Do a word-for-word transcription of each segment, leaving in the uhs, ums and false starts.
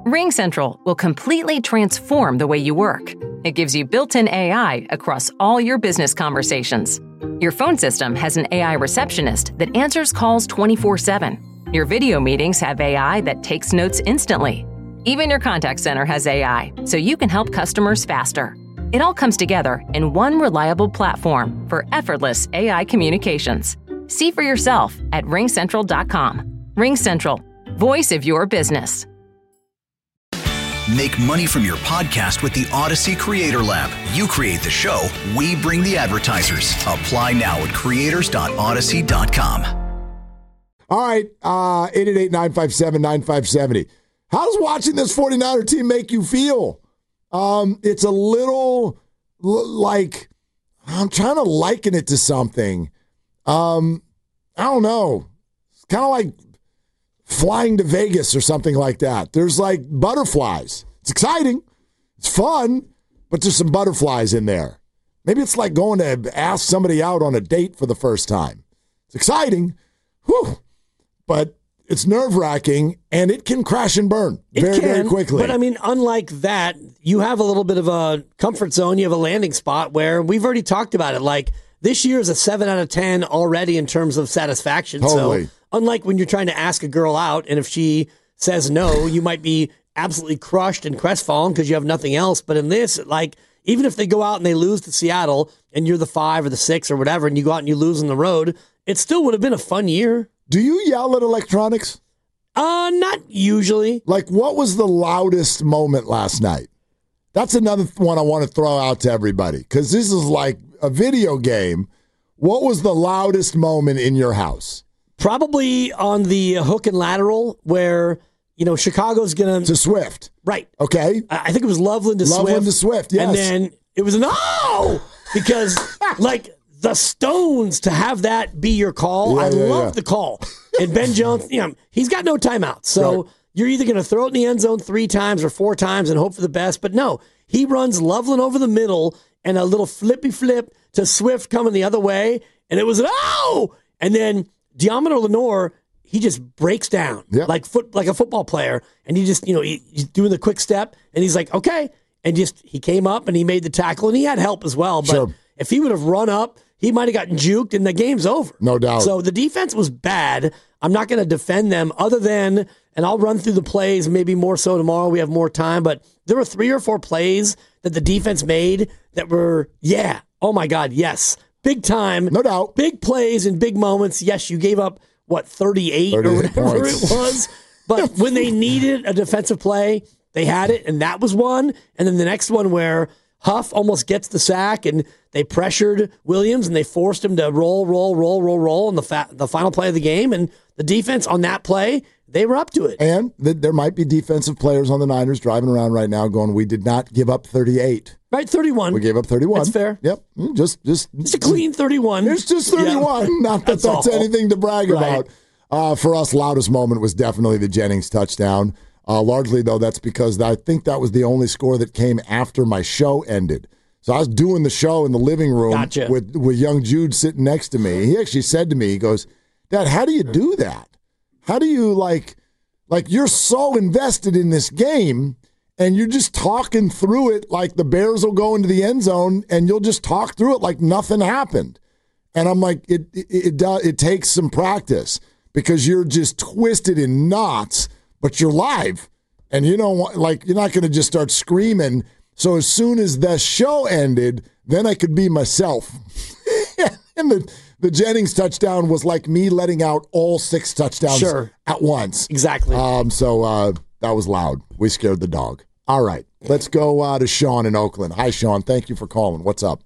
RingCentral will completely transform the way you work. It gives you built-in A I across all your business conversations. Your phone system has an A I receptionist that answers calls twenty-four seven. Your video meetings have A I that takes notes instantly. Even your contact center has A I, so you can help customers faster. It all comes together in one reliable platform for effortless A I communications. See for yourself at ring central dot com. RingCentral, voice of your business. Make money from your podcast with the Odyssey Creator Lab. You create the show, we bring the advertisers. Apply now at creators dot odyssey dot com. All right, uh, eight eight eight, nine five seven, nine five seven zero. How does watching this 49er team make you feel? Um, it's a little l- like, I'm trying to liken it to something. Um, I don't know. It's kind of like flying to Vegas or something like that. There's like butterflies. It's exciting. It's fun, but there's some butterflies in there. Maybe it's like going to ask somebody out on a date for the first time. It's exciting. Whew. But it's nerve-wracking, and it can crash and burn very, it can, very quickly. But, I mean, unlike that, you have a little bit of a comfort zone. You have a landing spot where we've already talked about it. Like, this year is a seven out of ten already in terms of satisfaction. Totally. So, unlike when you're trying to ask a girl out, and if she says no, you might be absolutely crushed and crestfallen because you have nothing else. But in this, like, even if they go out and they lose to Seattle, and you're the five or the six or whatever, and you go out and you lose on the road, it still would have been a fun year. Do you yell at electronics? Uh, not usually. Like, what was the loudest moment last night? That's another one I want to throw out to everybody, because this is like a video game. What was the loudest moment in your house? Probably on the hook and lateral where, you know, Chicago's going to... To Swift. Right. Okay. I think it was Loveland to Loveland Swift. to Swift, yes. And then it was, no! Because, like... The Stones, to have that be your call, Yeah, I yeah, love yeah. the call. And Ben Jones, you know, he's got no timeout. So Right. you're either going to throw it in the end zone three times or four times and hope for the best. But no, he runs Loveland over the middle and a little flippy flip to Swift coming the other way. And it was, oh! And then Diamond Lenore, he just breaks down Yep. like foot like a football player. And he just, you know, he, he's doing the quick step. And he's like, okay. And just he came up and he made the tackle. And he had help as well. But Sure. if he would have run up, he might have gotten juked and the game's over. No doubt. So the defense was bad. I'm not going to defend them other than, and I'll run through the plays maybe more so tomorrow. We have more time. But there were three or four plays that the defense made that were, yeah, oh my God, yes. Big time. No doubt. Big plays and big moments. Yes, you gave up, what, thirty-eight or whatever points. it was. But when they needed a defensive play, they had it, and that was one. And then the next one where Huff almost gets the sack, and they pressured Williams, and they forced him to roll, roll, roll, roll, roll in the fa- the final play of the game. And the defense on that play, they were up to it. And th- there might be defensive players on the Niners driving around right now going, we did not give up thirty-eight. Right, thirty-one. We gave up thirty-one. That's fair. Yep. Mm, Just, just, It's a clean thirty-one. It's just thirty-one. Yeah. Not that That's that's, all. anything to brag Right. about. Uh, for us, loudest moment was definitely the Jennings touchdown. Uh, largely, though, that's because I think that was the only score that came after my show ended. So I was doing the show in the living room Gotcha. with, with young Jude sitting next to me. He actually said to me, he goes, Dad, how do you do that? How do you, like, like you're so invested in this game and you're just talking through it like the Bears will go into the end zone and you'll just talk through it like nothing happened. And I'm like, it it it, does, it takes some practice because you're just twisted in knots, but you're live. And you know, like, you're not going to just start screaming. So as soon as the show ended, then I could be myself. And the, the Jennings touchdown was like me letting out all six touchdowns Sure. at once. Exactly. Um, so uh, that was loud. We scared the dog. All right, let's go uh, to Sean in Oakland. Hi, Sean. Thank you for calling. What's up?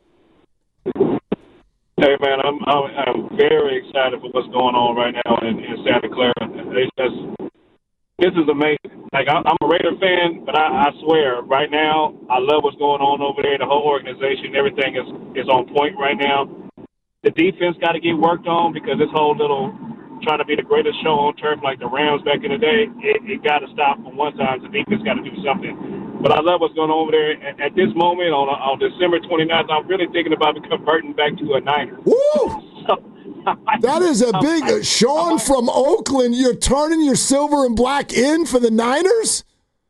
Hey, man, I'm, I'm I'm very excited for what's going on right now in, in Santa Clara. It's just, this is amazing. Like, I, I'm a Raider fan, but I, I swear, right now, I love what's going on over there. The whole organization, everything is, is on point right now. The defense got to get worked on because this whole little trying to be the greatest show on turf like the Rams back in the day, it, it got to stop on one side. The defense got to do something. But I love what's going on over there. At, at this moment, on on December twenty-ninth, I'm really thinking about converting back to a Niner. Woo! So, That is a big – Sean from Oakland, you're turning your silver and black in for the Niners?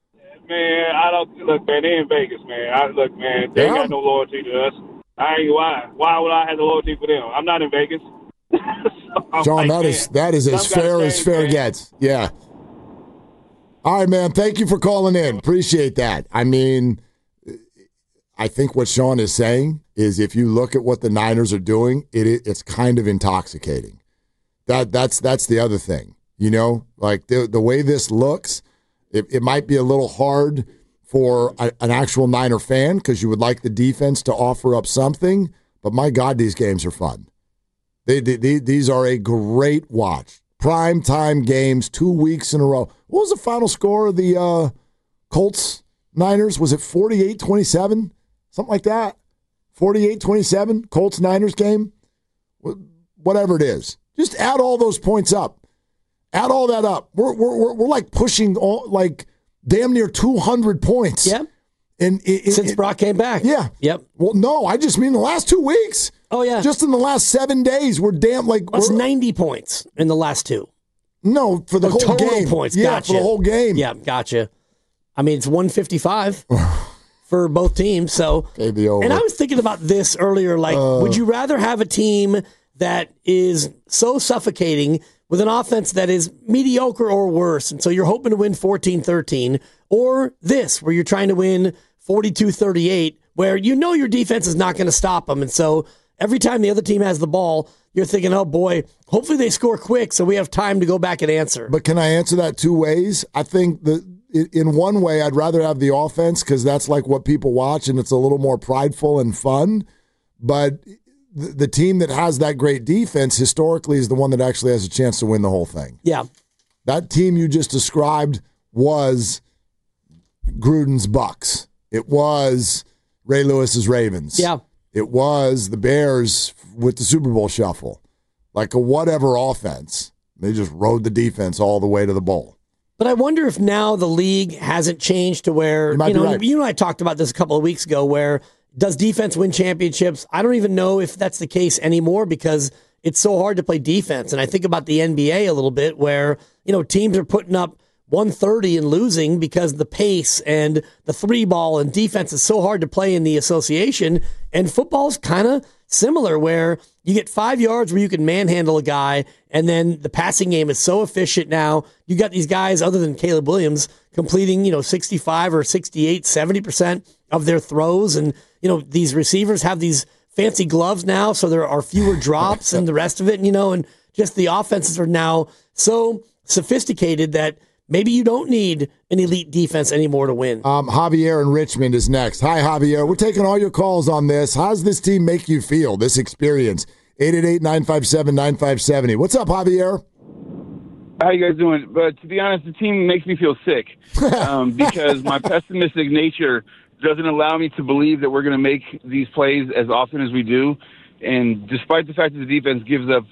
man, I don't look, man. They in Vegas, man. I look, man. They Yeah. ain't got no loyalty to us. I ain't why. Why would I have the loyalty for them? I'm not in Vegas. so Sean, like, that man, is that is as some gotta fair as change, fair man. gets. Yeah. All right, man. Thank you for calling in. Appreciate that. I mean, I think what Sean is saying is if you look at what the Niners are doing, it it's kind of intoxicating. That that's that's the other thing. You know, like the the way this looks, it, it might be a little hard for a, an actual Niner fan because you would like the defense to offer up something. But my God, these games are fun. They, they, they these are a great watch. Prime time games, two weeks in a row. What was the final score of the uh, Colts Niners? Was it forty-eight twenty-seven? Something like that. forty-eight twenty-seven, Colts Niners game. Whatever it is. Just add all those points up. Add all that up. We're we're we're, we're like pushing all, like damn near two hundred points. Yeah. And it, it, Since it, Brock came back. Yeah. Yep. Well, no, I just mean the last two weeks. Oh, yeah. Just in the last seven days, we're damn like That's we're, ninety points in the last two. No, for the Oh, whole total game. points. Yeah, Gotcha. for the whole game. Yeah, gotcha. I mean, it's one fifty-five for both teams. So, Maybe over. and I was thinking about this earlier. Like, Uh. would you rather have a team that is so suffocating with an offense that is mediocre or worse, and so you're hoping to win fourteen thirteen, or this, where you're trying to win forty-two thirty-eight, where you know your defense is not going to stop them, and so every time the other team has the ball, you're thinking, oh boy, hopefully they score quick so we have time to go back and answer. But can I answer that two ways? I think that in one way, I'd rather have the offense because that's like what people watch and it's a little more prideful and fun. But the team that has that great defense historically is the one that actually has a chance to win the whole thing. Yeah. That team you just described was Gruden's Bucks. It was Ray Lewis's Ravens. Yeah. It was the Bears with the Super Bowl shuffle. Like a whatever offense. They just rode the defense all the way to the bowl. But I wonder if now the league hasn't changed to where, You might you be know, right. you and I talked about this a couple of weeks ago, where does defense win championships? I don't even know if that's the case anymore because it's so hard to play defense. And I think about the N B A a little bit where, you know, teams are putting up one thirty and losing because the pace and the three ball and defense is so hard to play in the association. And football's kind of similar where you get five yards where you can manhandle a guy, and then the passing game is so efficient now. You got these guys, other than Caleb Williams, completing, you know, sixty-five or sixty-eight, seventy percent of their throws. And, you know, these receivers have these fancy gloves now, so there are fewer drops and the rest of it, you know, and just the offenses are now so sophisticated that maybe you don't need an elite defense anymore to win. Um, Javier in Richmond is next. Hi, Javier. We're taking all your calls on this. How does this team make you feel, this experience? eight eight eight, nine five seven, nine five seven zero. What's up, Javier? How you guys doing? But to be honest, the team makes me feel sick um, because my pessimistic nature doesn't allow me to believe that we're going to make these plays as often as we do. And despite the fact that the defense gives up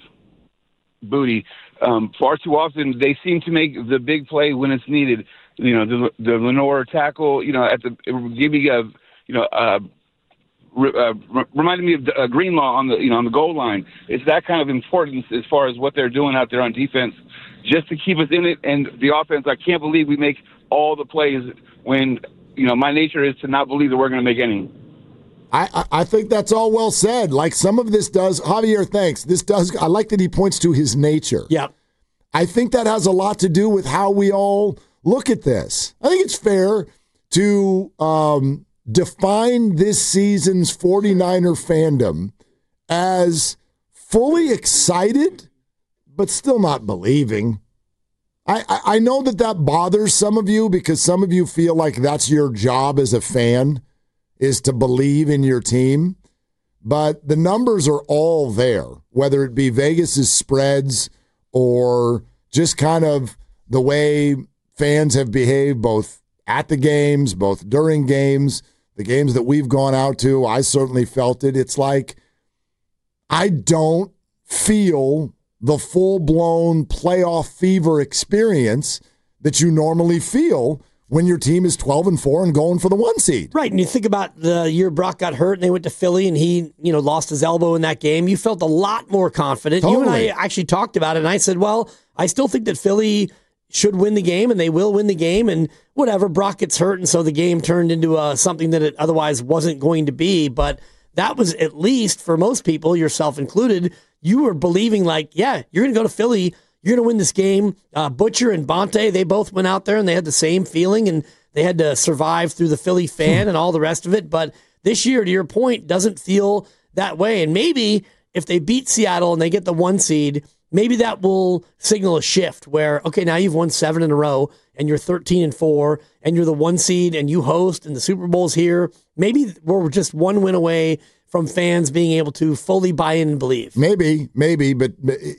booty, um, far too often they seem to make the big play when it's needed. You know, the, the Lenore tackle, you know, at the give me a, you know, uh, re, uh, reminded me of uh, Greenlaw on the, you know, on the goal line. It's that kind of importance as far as what they're doing out there on defense, just to keep us in it. And the offense, I can't believe we make all the plays when, you know, my nature is to not believe that we're going to make any. I, I, I think that's all well said. Like some of this does, Javier, thanks. This does, I like that he points to his nature. Yeah. I think that has a lot to do with how we all look at this. I think it's fair to um, define this season's 49er fandom as fully excited, but still not believing. I, I, I know that that bothers some of you because some of you feel like that's your job as a fan, is to believe in your team. But the numbers are all there, whether it be Vegas's spreads or just kind of the way fans have behaved both at the games, both during games, the games that we've gone out to. I certainly felt it. It's like I don't feel the full-blown playoff fever experience that you normally feel when your team is twelve and four and going for the one seed. Right, and you think about the year Brock got hurt and they went to Philly and he, you know, lost his elbow in that game. You felt a lot more confident. Totally. You and I actually talked about it, and I said, well, I still think that Philly should win the game, and they will win the game, and whatever, Brock gets hurt, and so the game turned into uh, something that it otherwise wasn't going to be. But that was, at least for most people, yourself included, you were believing like, yeah, you're going to go to Philly, you're going to win this game. Uh, Butcher and Bonte, they both went out there, and they had the same feeling, and they had to survive through the Philly fan and all the rest of it. But this year, to your point, doesn't feel that way. And maybe if they beat Seattle and they get the one seed, maybe that will signal a shift where, okay, now you've won seven in a row and you're thirteen and four and you're the one seed and you host and the Super Bowl's here. Maybe we're just one win away from fans being able to fully buy in and believe. Maybe, maybe, but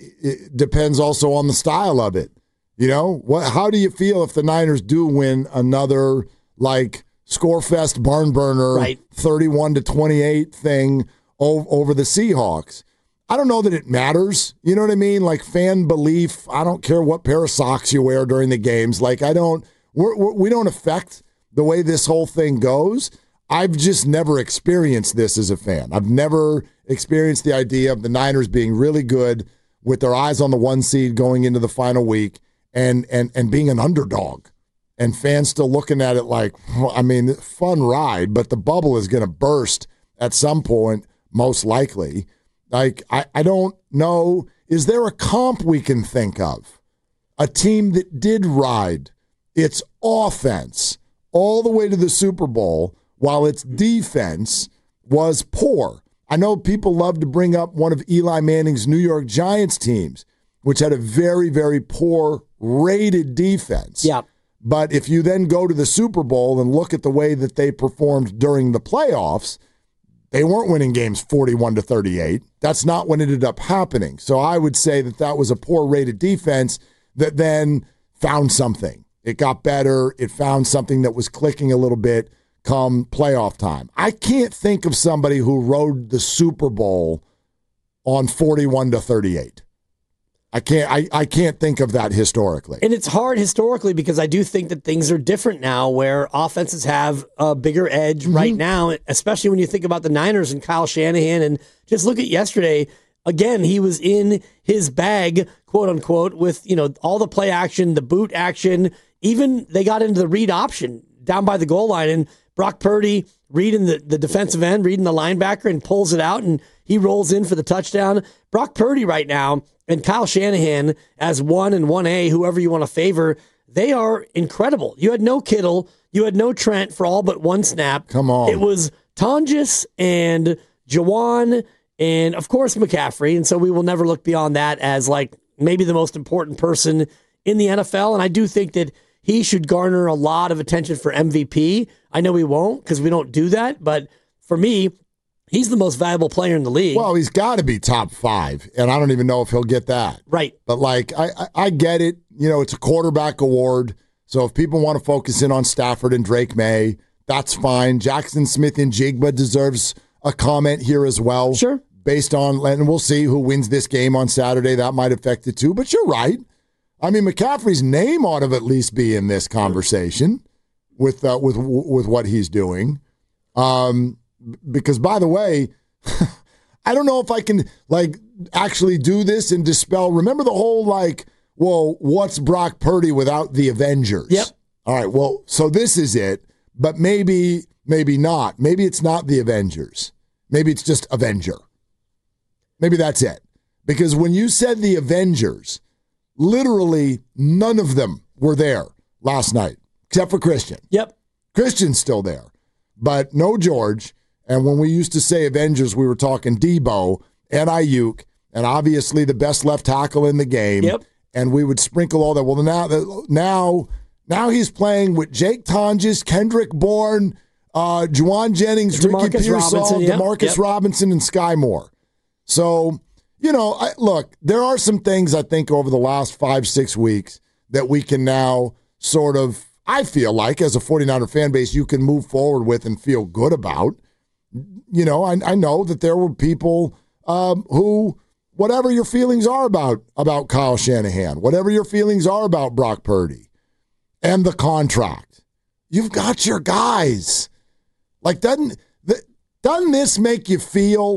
it depends also on the style of it. You know, what? How do you feel if the Niners do win another, like, Scorefest barn burner, right, thirty-one to twenty-eight thing over, over the Seahawks? I don't know that it matters. You know what I mean? Like, fan belief. I don't care what pair of socks you wear during the games. Like, I don't. We're, we're, we don't affect the way this whole thing goes. I've just never experienced this as a fan. I've never experienced the idea of the Niners being really good with their eyes on the one seed going into the final week and and and being an underdog. And fans still looking at it like, well, I mean, fun ride, but the bubble is going to burst at some point, most likely. Like, I, I don't know. Is there a comp we can think of? A team that did ride its offense all the way to the Super Bowl while its defense was poor. I know people love to bring up one of Eli Manning's New York Giants teams, which had a very, very poor rated defense. Yeah. But if you then go to the Super Bowl and look at the way that they performed during the playoffs, they weren't winning games forty-one to thirty-eight. That's not what ended up happening. So I would say that that was a poor rated defense that then found something. It got better. It found something that was clicking a little bit come playoff time. I can't think of somebody who rode the Super Bowl on forty-one to thirty-eight. I can't I, I can't think of that historically. And it's hard historically because I do think that things are different now where offenses have a bigger edge mm-hmm. right now, especially when you think about the Niners and Kyle Shanahan. And just look at yesterday. Again, he was in his bag, quote unquote, with, you know, all the play action, the boot action. Even they got into the read option down by the goal line, and Brock Purdy reading the, the defensive end, reading the linebacker, and pulls it out, and he rolls in for the touchdown. Brock Purdy right now and Kyle Shanahan as one and one A, whoever you want to favor, they are incredible. You had no Kittle. You had no Trent for all but one snap. Come on. It was Tonjes and Jawan and, of course, McCaffrey. And so we will never look beyond that as, like, maybe the most important person in the N F L. And I do think that he should garner a lot of attention for M V P. I know he won't because we don't do that. But for me, he's the most valuable player in the league. Well, he's got to be top five, and I don't even know if he'll get that. Right. But, like, I, I, I get it. You know, it's a quarterback award. So if people want to focus in on Stafford and Drake May, that's fine. Jackson Smith and Jigba deserves a comment here as well. Sure. Based on, and we'll see who wins this game on Saturday. That might affect it too. But you're right. I mean, McCaffrey's name ought to at least be in this conversation with uh, with with what he's doing. Um, because, by the way, I don't know if I can, like, actually do this and dispel. Remember the whole, like, well, what's Brock Purdy without the Avengers? Yep. All right, well, so this is it, but maybe, maybe not. Maybe it's not the Avengers. Maybe it's just Avenger. Maybe that's it. Because when you said the Avengers, literally none of them were there last night, except for Christian. Yep. Christian's still there, but no George. And when we used to say Avengers, we were talking Debo and Ayuk, and obviously the best left tackle in the game. Yep. And we would sprinkle all that. Well, now, now, now he's playing with Jake Tonjes, Kendrick Bourne, uh, Juwan Jennings, DeMarcus Ricky Pearsall, Robinson, DeMarcus yep. Robinson, and Sky Moore. So, you know, I, look, there are some things I think over the last five, six weeks that we can now sort of, I feel like, as a 49er fan base, you can move forward with and feel good about. You know, I, I know that there were people um, who, whatever your feelings are about, about Kyle Shanahan, whatever your feelings are about Brock Purdy and the contract, you've got your guys. Like, doesn't, doesn't this make you feel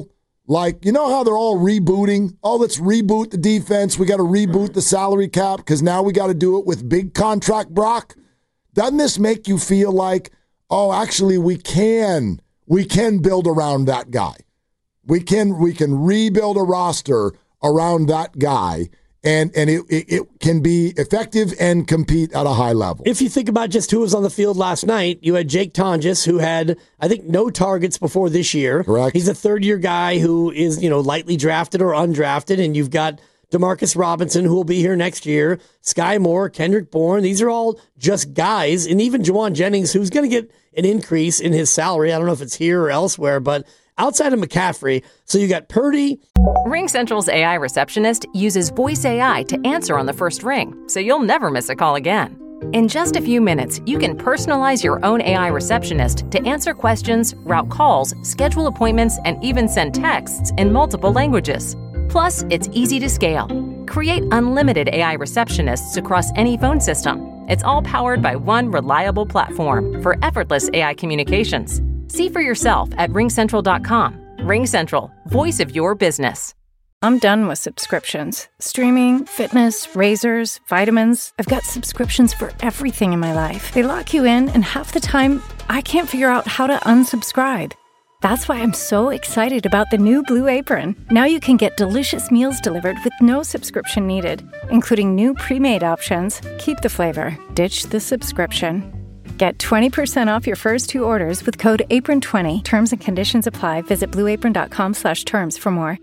Like, you know how they're all rebooting? Oh, let's reboot the defense. We got to reboot the salary cap because now we got to do it with big contract Brock. Doesn't this make you feel like, oh, actually we can, we can build around that guy. We can we can rebuild a roster around that guy, and, and it, it, it can be effective and compete at a high level. If you think about just who was on the field last night, you had Jake Tonjes, who had, I think, no targets before this year. Correct. He's a third-year guy who is, you know, lightly drafted or undrafted, and you've got Demarcus Robinson, who will be here next year, Sky Moore, Kendrick Bourne. These are all just guys, and even Juwan Jennings, who's going to get an increase in his salary. I don't know if it's here or elsewhere, but outside of McCaffrey, so you got Purdy. RingCentral's A I receptionist uses voice A I to answer on the first ring, so you'll never miss a call again. In just a few minutes, you can personalize your own A I receptionist to answer questions, route calls, schedule appointments, and even send texts in multiple languages. Plus, it's easy to scale. Create unlimited A I receptionists across any phone system. It's all powered by one reliable platform for effortless A I communications. See for yourself at ring central dot com. RingCentral, voice of your business. I'm done with subscriptions. Streaming, fitness, razors, vitamins. I've got subscriptions for everything in my life. They lock you in, and half the time, I can't figure out how to unsubscribe. That's why I'm so excited about the new Blue Apron. Now you can get delicious meals delivered with no subscription needed, including new pre-made options. Keep the flavor, ditch the subscription. Get twenty percent off your first two orders with code apron twenty. Terms and conditions apply. Visit blueapron.com slash terms for more.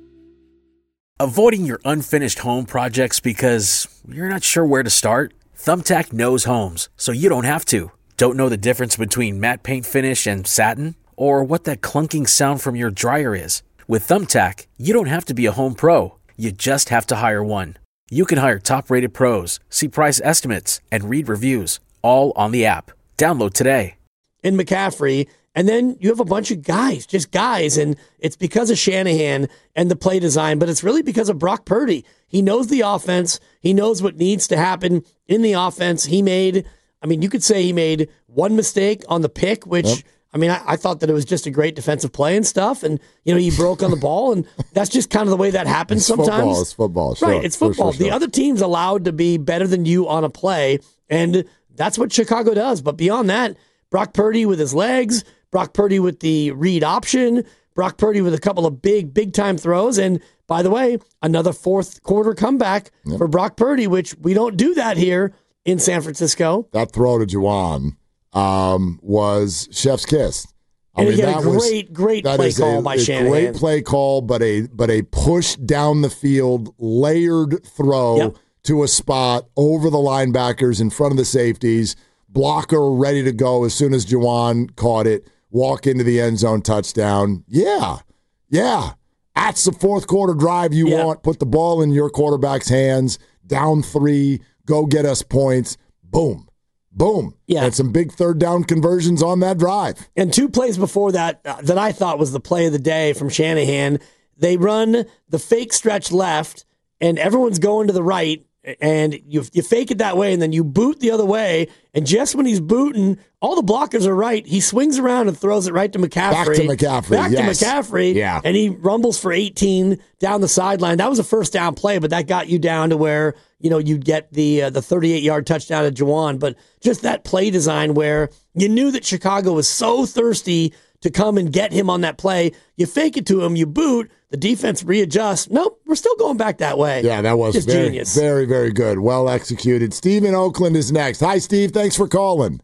Avoiding your unfinished home projects because you're not sure where to start? Thumbtack knows homes, so you don't have to. Don't know the difference between matte paint finish and satin? Or what that clunking sound from your dryer is? With Thumbtack, you don't have to be a home pro. You just have to hire one. You can hire top-rated pros, see price estimates, and read reviews, all on the app. Download today. In McCaffrey, and then you have a bunch of guys, just guys, and it's because of Shanahan and the play design, but it's really because of Brock Purdy. He knows the offense. He knows what needs to happen in the offense. He made, I mean, you could say he made one mistake on the pick, which, yep. I mean, I, I thought that it was just a great defensive play and stuff, and, you know, he broke on the ball, and that's just kind of the way that happens it's sometimes. Football, it's football, sure. Right, it's football. Sure, sure, the sure. other team's allowed to be better than you on a play, and that's what Chicago does. But beyond that, Brock Purdy with his legs, Brock Purdy with the read option, Brock Purdy with a couple of big, big-time throws, and by the way, another fourth quarter comeback yep. for Brock Purdy, which we don't do that here in San Francisco. That throw to Juwan um, was chef's kiss. I and mean, again, that a great, was, great that play is call a, by a Shanahan. Great play call, but a but a push down the field, layered throw yep. to a spot over the linebackers in front of the safeties. Blocker ready to go as soon as Juwan caught it. Walk into the end zone, touchdown. Yeah, yeah. That's the fourth quarter drive you yeah. want. Put the ball in your quarterback's hands. Down three. Go get us points. Boom. Boom. Yeah. And some big third down conversions on that drive. And two plays before that uh, that I thought was the play of the day from Shanahan. They run the fake stretch left, and everyone's going to the right, and you you fake it that way, and then you boot the other way, and just when he's booting, all the blockers are right. He swings around and throws it right to McCaffrey. Back to McCaffrey, Back yes. to McCaffrey, yeah. and he rumbles for eighteen down the sideline. That was a first down play, but that got you down to where, you know, you'd get the uh, the thirty-eight-yard touchdown to Juwan. But just that play design where you knew that Chicago was so thirsty to come and get him on that play. You fake it to him, you boot, the defense readjusts. Nope, we're still going back that way. Yeah, that was just very, genius. very, very good. Well executed. Steve in Oakland is next. Hi, Steve. Thanks for calling.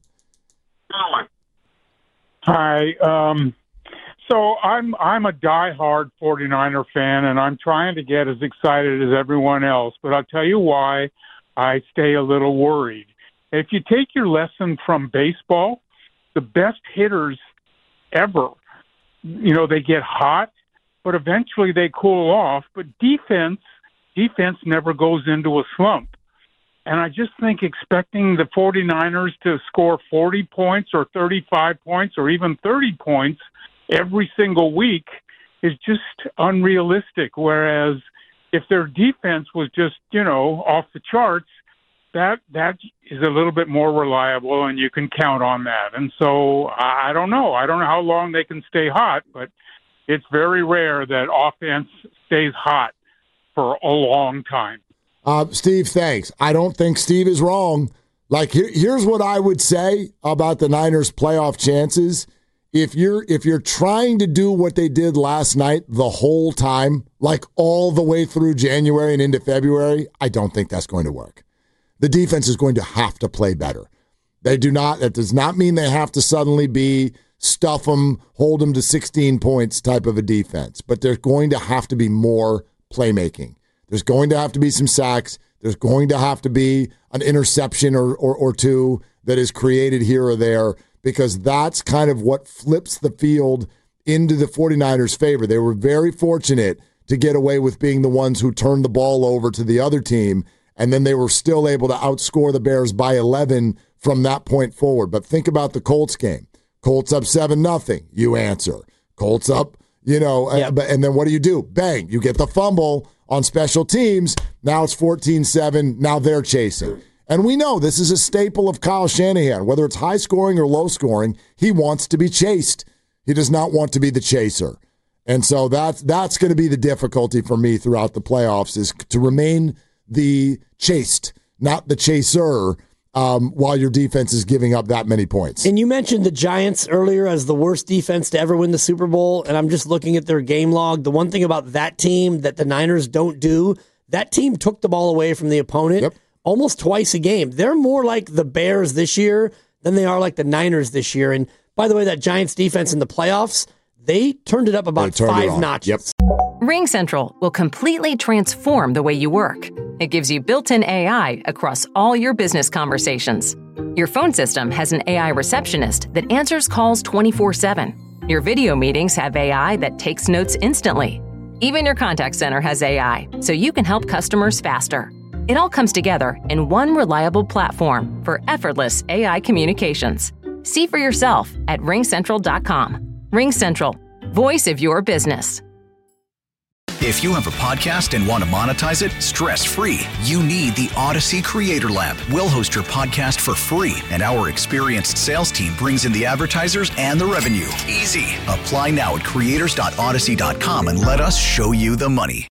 Hi. Um, so I'm I'm a diehard forty-niner fan, and I'm trying to get as excited as everyone else. But I'll tell you why I stay a little worried. If you take your lesson from baseball, the best hitters ever, you know, they get hot, but eventually they cool off. But defense, defense never goes into a slump. And I just think expecting the forty-niners to score forty points or thirty-five points or even thirty points every single week is just unrealistic. Whereas if their defense was just, you know, off the charts, that that is a little bit more reliable, and you can count on that. And so I don't know. I don't know how long they can stay hot, but it's very rare that offense stays hot for a long time. Uh, Steve, thanks. I don't think Steve is wrong. Like, here, here's what I would say about the Niners' playoff chances. If you're if you're trying to do what they did last night the whole time, like all the way through January and into February, I don't think that's going to work. The defense is going to have to play better. They do not. That does not mean they have to suddenly be stuff them, hold them to sixteen points type of a defense. But there's going to have to be more playmaking. There's going to have to be some sacks. There's going to have to be an interception or, or, or two that is created here or there, because that's kind of what flips the field into the 49ers' favor. They were very fortunate to get away with being the ones who turned the ball over to the other team, and then they were still able to outscore the Bears by eleven from that point forward. But think about the Colts game. Colts up seven nothing. You answer. Colts up, you know, yep. uh, and then what do you do? Bang, you get the fumble on special teams. Now it's fourteen seven. Now they're chasing. And we know this is a staple of Kyle Shanahan. Whether it's high scoring or low scoring, he wants to be chased. He does not want to be the chaser. And so that's, that's going to be the difficulty for me throughout the playoffs, is to remain the chased, not the chaser, um, while your defense is giving up that many points. And you mentioned the Giants earlier as the worst defense to ever win the Super Bowl, and I'm just looking at their game log. The one thing about that team that the Niners don't do, that team took the ball away from the opponent yep. almost twice a game. They're more like the Bears this year than they are like the Niners this year. And by the way, that Giants defense in the playoffs, they turned it up about five notches. Yep. RingCentral will completely transform the way you work. It gives you built-in A I across all your business conversations. Your phone system has an A I receptionist that answers calls twenty-four seven. Your video meetings have A I that takes notes instantly. Even your contact center has A I, so you can help customers faster. It all comes together in one reliable platform for effortless A I communications. See for yourself at ring central dot com. RingCentral, voice of your business. If you have a podcast and want to monetize it stress-free, you need the Odyssey Creator Lab. We'll host your podcast for free, and our experienced sales team brings in the advertisers and the revenue. Easy. Apply now at creators dot odyssey dot com and let us show you the money.